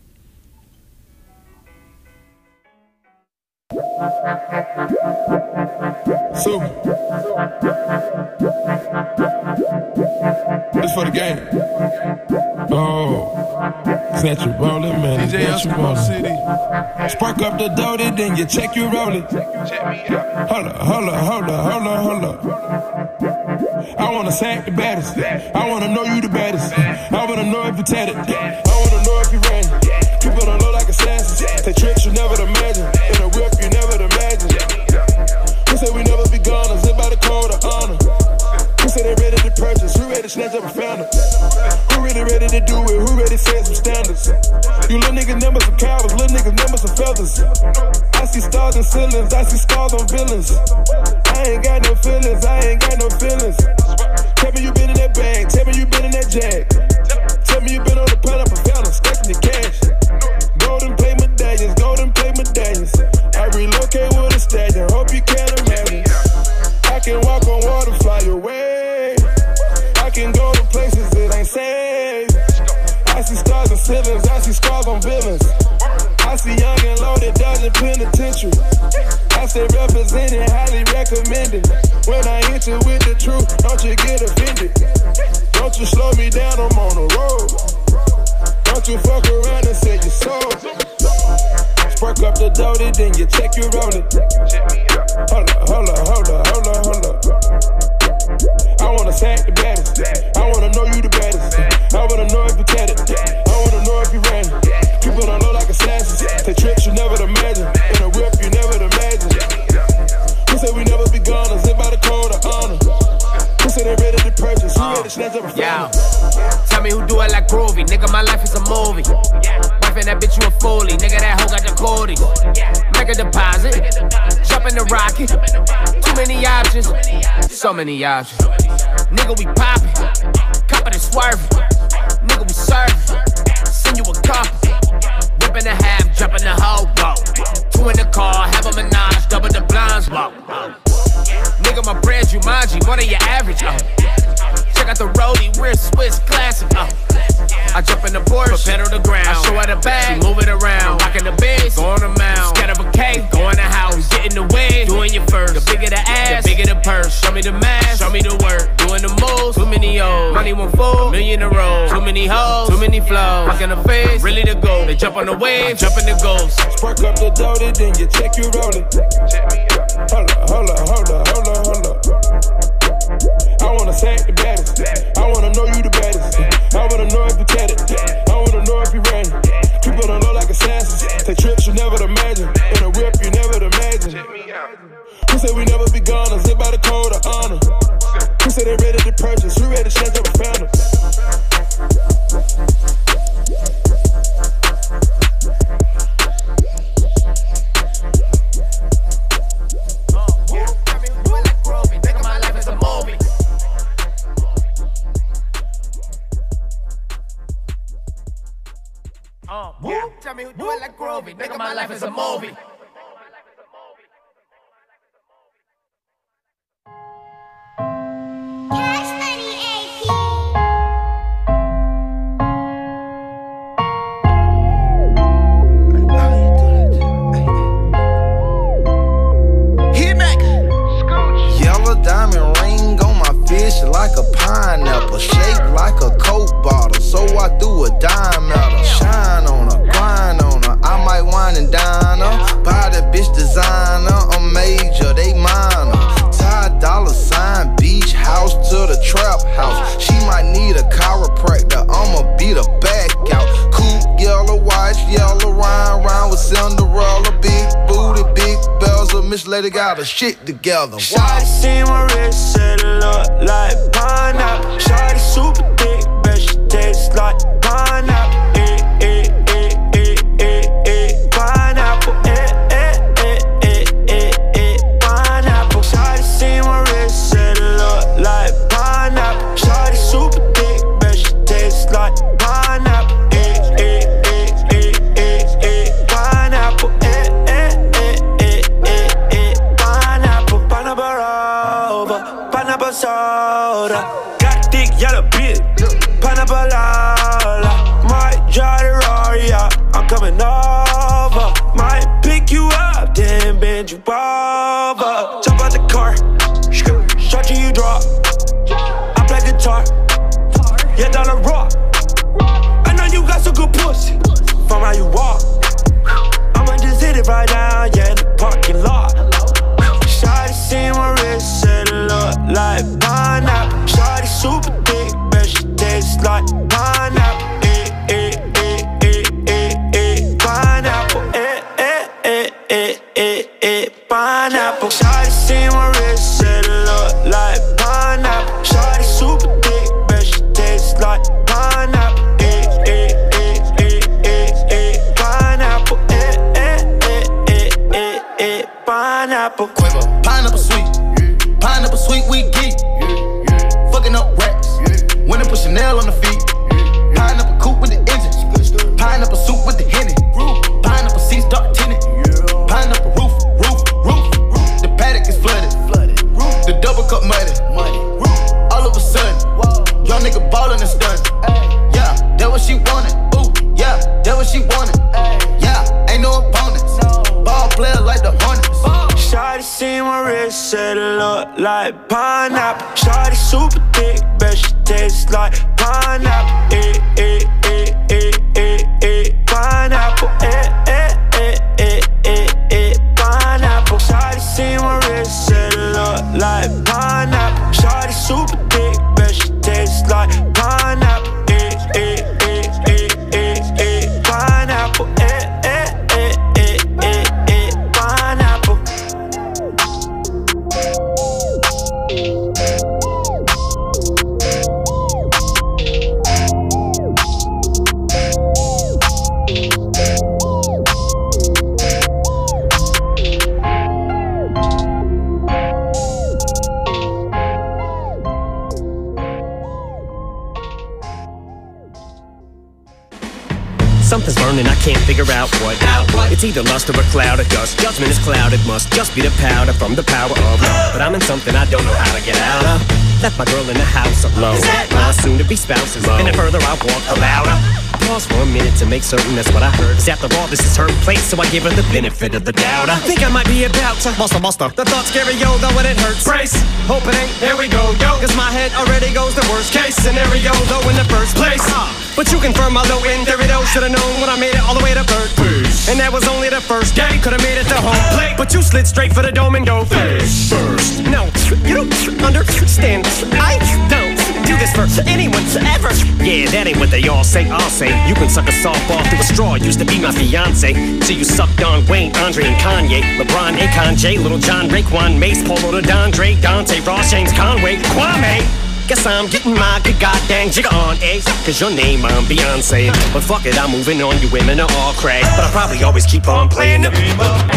So, it's for the game. Oh, snatch you rollin', man. D J snatch you rollin'. Spark up the doty, then you check you rollin'. Hold up, hold up, hold up, hold up, hold up. I wanna sack the baddest. I wanna know you the baddest. I wanna know if you tatted. I wanna know if you ran. Keep it on low like assassins. Take tricks you never imagine. In a whip you never imagine. Who said we never be goners? Live by the code of honor. Who said they ready to purchase? Who ready to snatch up a founder? Who really ready to do it? Who ready to set some standards? You little niggas never some cowards, little niggas never some feathers. I see stars and ceilings, I see stars on villains. I ain't got no feelings, I ain't got no feelings. Tell me you been in that bag, tell me you been in that jag. Tell me you been on the pineapple fountain, stacking the cash. Golden plate medallions, golden plate medallions. I relocate with a stallion, hope you can imagine. I can walk on water, fly away. I can go to places that ain't safe. I see stars and ceilings, I see scars on villains. I see young and loaded, dodging penitentiary. I say represented, highly recommended. When I hit you with the truth, don't you get offended. Don't you slow me down, I'm on the road. Don't you fuck around and say you're sold. Spark up the doty, then you check you rollin'. Hold up, hold up, hold up, hold up, hold up. I wanna sack the baddest. I wanna know you the baddest. I wanna know if you tatted. I wanna know if you ran. Keep it on low like assassins. Take tricks you never imagine. In a whip you never imagine. Who said we never be goners? Live by the code of honor. Who said they ready to purchase? Who ready to snatch up a family? Tell me who do it like Groovy. Nigga, my life is a movie. Wife and that bitch, you a Foley. Nigga, that hoe got the Cody. Make a deposit. Jump in the rocket. Too many options. So many options. Nigga, we poppin'. Coppin' and swervin'. Nigga, we serving. Send you a copy. Whip in the half, jump in the hoe, whoa. Two in the car, have a menage, double the blinds, whoa. Nigga, my bread, Jumanji, more than your average, oh. Check out the rollie, we're Swiss classic, oh. I jump in the Porsche, pedal the ground. I show her the bag, she move it around. Rockin' the base, go on the mount. Scared of a cake, go in the house, get in the way. Doing your first, the bigger the ass, the bigger the purse. Show me the mask, show me the work. Doing the moves, only one fool, a million a roll. Too many hoes, too many flows. Fuck in the face, really the goal. They jump on the wave, jump in the ghost. Spark up the doty, then you check you rollin'. Hold up, hold up, hold up, hold up, hold up. I wanna sack the baddest. I wanna know you the baddest. I wanna know if you cat it. I wanna know if you ran it. People don't know like assassins. Take trips you never imagine. In a whip you never imagine. Who said we never be gone? Zip by the code of honor. Who said they ready to purchase? Who ready to change up a founder? Uh, yeah. Tell me who do it like Grovey. Nigga, my life is a movie. Cash Money A P. Hit back. Yellow diamond ring on my fish like a pineapple, shaped like a Coke bottle. So I threw a dime at her. Shine on her, grind on her. I might wine and dine her. Buy that bitch designer. I'm major, they minor. Tie dollar sign, beach house to the trap house. She might need a chiropractor. I'ma beat her back out. Coupe, yellow, white, yellow, round, round with Cinderella. Big booty, big bells. A Miss Lady got her shit together. Shawty see my wrist, said it look like pineapple. Shawty super thick, bet she tastes like pineapple. Eh, eh, eh, eh, eh, eh, pineapple. Eh, eh, eh, eh, eh, eh, pineapple. Shawty see my wrist, said it look like pineapple. Shawty super thick, bet she tastes like pineapple. Eh, eh, eh, eh, eh, eh, pineapple. Eh, eh, eh, eh, eh, eh, pineapple. Pineapple rover, pineapple soda. Got thick yellow bitch, pineapple lala. Might drive the Rari, yeah, I'm coming over. Might pick you up, then bend you over. Jump out the car, shot you, you drop. I play guitar, yeah, down the rock. I know you got some good pussy, from how you walk. I'ma just hit it right now, yeah, in the parking lot. Shawty see my wrist, said it look like pineapple. Shawty super thick, bet she tastes like pineapple. Eh, eh, eh, eh, eh, eh, pineapple. Eh, eh, eh, eh, eh, eh, pineapple. Shawty see my wrist, said it look like pineapple. Shawty super thick, bet she tastes like pineapple. Eh, eh, eh, eh, eh, eh, pineapple. Eh, eh, eh, eh, eh, eh, pineapple. Quiver, pineapple sweet, pineapple sweet we geek. Fucking up racks, winning put Chanel on the feet. Pineapple coupe with the engine, pineapple soup with the Henny. Pineapple seats dark tinted, pineapple roof, roof, roof. The paddock is flooded, the double cup muddy. All of a sudden, young nigga ballin' and stunning. Yeah, that what she wanted. Ooh, yeah, that what she wanted. Yeah, ain't no opponents. Ball player like the Hornets. Shawty see my wrist, said it look like pineapple. Shawty super thick, bet she tastes like pineapple. Eh, eh, eh, eh, eh, eh, pineapple. Eh, eh, eh, eh, eh, eh, pineapple. Shawty see my wrist, said it look like pineapple. Shawty super thick, bet she tastes like pineapple. Eh, eh, eh, eh, eh, eh, pineapple. Eh, eh, eh, eh, eh, eh, pineapple. Something's burning, I can't figure out what. It's either lust or a cloud of dust. Judgment is clouded, must just be the powder from the power of love. But I'm in something I don't know how to get out of. Left my girl in the house alone. My soon to be spouse is spinning further, I walk the louder. pause for a minute to make certain that's what I heard. Cause after all, this is her place, so I give her the benefit of the doubt. I think I might be about to muster, muster. The thought scary, yo, though it hurts. Brace, hope it ain't, here we go, yo. Cause my head already goes the worst case scenario, though in the first place. Uh, but you confirm my low end, there it all should've known when I made it all the way to third base. And that was only the first day, could've made it to home plate. But you slid straight for the dome and go face first. No, you don't understand. I don't do this for anyone ever. Yeah, that ain't what they all say. I'll say you can suck a softball through a straw. Used to be my fiance, so you sucked on Wayne, Andre, and Kanye, LeBron, Akon, Jay, Little John, Raekwon, Mace, Polo, to Dondre, Dante, Ross, James, Conway, Kwame. Guess I'm getting my good goddamn jigger on, eh? Cause your name I'm Beyonce. But fuck it, I'm moving on. You women are all crack, but I probably always keep on playing the game of love,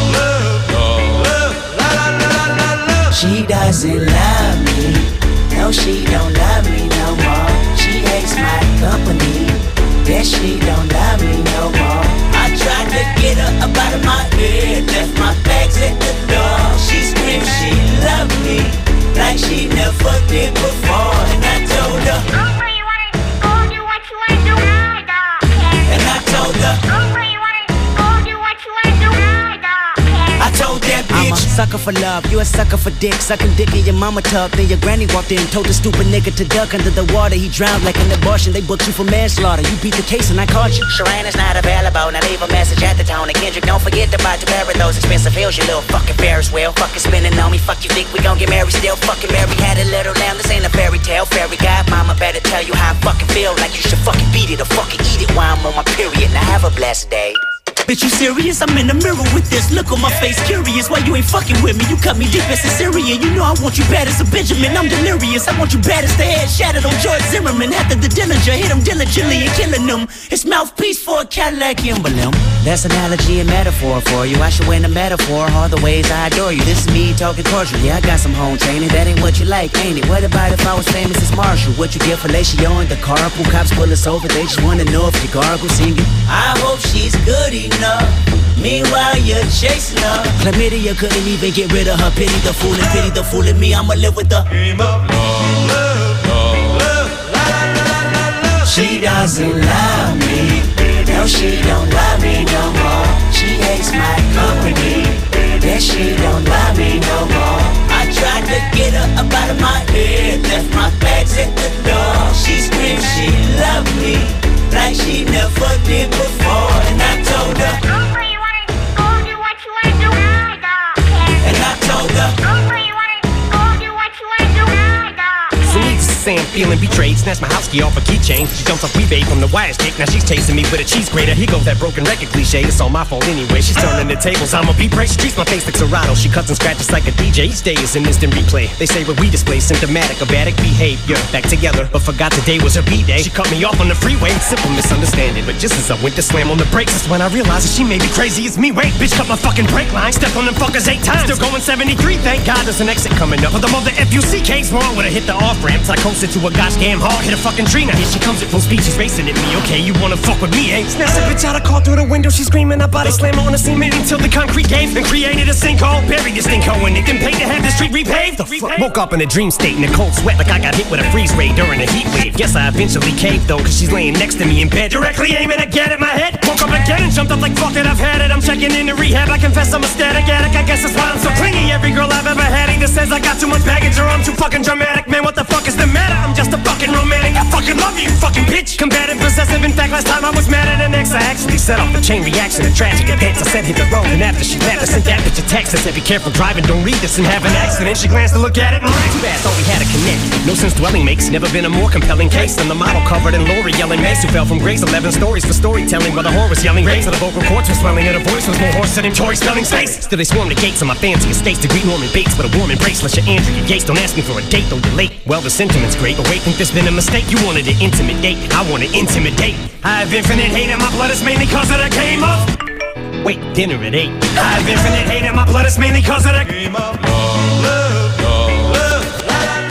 love, la la la la la. She doesn't love me. No, she don't love me no more. She hates my company. Yes, she don't love me no more. I tried to get her up out of my head, left my bags at the door. She screamed she loved me like she never did before. And I told her, Go where you wanna go, do what you wanna do. I don't care. And I told her, Go where you wanna go, do what you wanna do. I don't care. I told that I'm a bitch, sucker for love, you a sucker for dick. Sucking dick in your mama tub. Then your granny walked in, told the stupid nigga to duck under the water. He drowned like an abortion. They booked you for manslaughter. You beat the case and I caught you. Sharon is not available. Now leave a message at the tone. And Kendrick, don't forget to buy two pair of those expensive heels. You little fucking Ferris wheel. Fucking spinning on me. Fuck you think we gon' get married still? Fucking Mary had a little lamb. This ain't a fairy tale. Fairy godmama better tell you how I fucking feel. Like you should fucking beat it or fucking eat it while I'm on my period. Now have a blessed day. Bitch, you serious? I'm in the mirror with this look on my face, curious. Why you ain't fucking with me? You cut me deep as a Syrian. You know I want you bad as a Benjamin. I'm delirious. I want you bad as the head shattered on George Zimmerman. After the Dillinger, hit him diligently and killing him. His mouthpiece for a Cadillac emblem. That's analogy and metaphor for you. I should win a metaphor all the ways I adore you. This is me talking cordial. Yeah, I got some home training. That ain't what you like, ain't it? What about if I was famous as Marshall? What you get fellatio in the carpool? Cops pull us over. They just wanna know if you gargle singing. I hope she's good enough. Meanwhile, you're chasing her. Chlamydia couldn't even get rid of her. Pity the fool and pity the fool in me. I'ma live with the Game of love, love, love, la la la la la. She doesn't love me. No, she don't love me no more. She hates my company. Yes, she don't love me no more. I tried to get her up out of my head, left my bags at the door. She screamed she loved me like she never did before. And I told her, Go where you wanna go, do what you wanna do. I don't care. and I told her, Go where you wanna go, do what you wanna do. I don't care. So needless to say, I'm feeling betrayed. Snatched my house key off a keychain. She jumps off eBay from the wire stick. Now she's chasing me with a cheese grater. Here goes that broken record cliche. It's all my fault anyway. She's turning the tables. I'm a beat break. She treats my face like Serato. She cuts and scratches like a D J. Each day is an instant replay. They say what we display symptomatic of addict behavior. Back together, but forgot today was her B-day. She cut me off on the freeway. Simple misunderstanding. But just as I went to slam on the brakes, that's when I realized that she may be crazy as me. Wait, bitch, cut my fucking brake line. Stepped on them fuckers eight times. Still going seventy-three. Thank God there's an exit coming up. But the mother F U C K's wrong. When I hit the off ramps, I coasted to a gosh damn hard. Hit a fucking tree. Now here she comes at full speed. She's racing at me. Okay, you wanna fuck with me, eh? Snatched the bitch out. I called through the window. She's screaming. I body slam her on the cement until the concrete gave and created a sinkhole. Buried this sinkhole and it can pay to have the street repaved. The fuck? Woke up in a dream state in a cold sweat like I got hit with a freeze ray during a heat wave. Guess I eventually caved though, cause she's laying next to me in bed, directly aiming again at my head. Woke up again and jumped up like fuck it, I've had it. I'm checking into rehab. I confess I'm a static addict. I guess that's why I'm so clingy. Every girl I've ever had either says I got too much baggage or I'm too fucking dramatic. Man, what the fuck is the matter? I'm just a fucking romantic. I fucking love you, you fucking bitch. Combative, possessive. In fact, last time I was mad at an ex, I actually set off the chain reaction. A tragic events. I said hit the road, and after she left, I sent that bitch a text. I said be careful driving, don't read this and have an accident. She glanced to look at it and ran. Too bad, thought we had a connect. No sense dwelling makes never been a more compelling case than the model covered in Lori yelling Mace who fell from grace. Eleven stories for storytelling while the whore was yelling raise. So the vocal cords were swelling and her voice was more hoarse than Troy spelling space. Still they swarm the gates of my fancy estates to greet Norman Bates with a warm embrace. Unless you're Andrea Yates, don't ask me for a date, though you're late. Well, the sentiment's great, but wait, think there's been a mistake. You wanted an intimate date, I want to intimidate. I have infinite hate and my blood is mainly cause of the game of. Wait, dinner at eight. I have infinite hate and my blood is mainly cause of the game of. Love, love,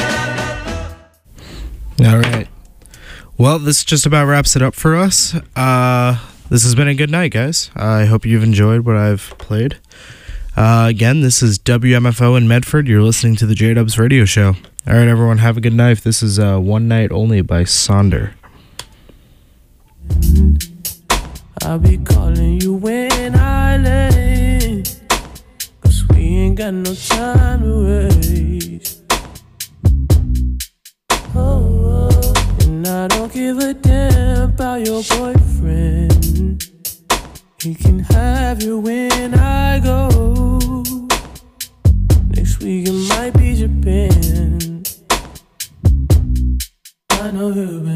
love. All right. Well, this just about wraps it up for us. Uh, this has been a good night, guys. I hope you've enjoyed what I've played. Uh, again, this is W M F O in Medford. You're listening to the J-Dubs Radio Show. All right, everyone, have a good night. This is uh, One Night Only by Sonder. I'll be calling you when I land, cause we ain't got no time to waste. Oh, oh. And I don't give a damn about your boyfriend. He can have you when I go. Next week it might be Japan. I know you've been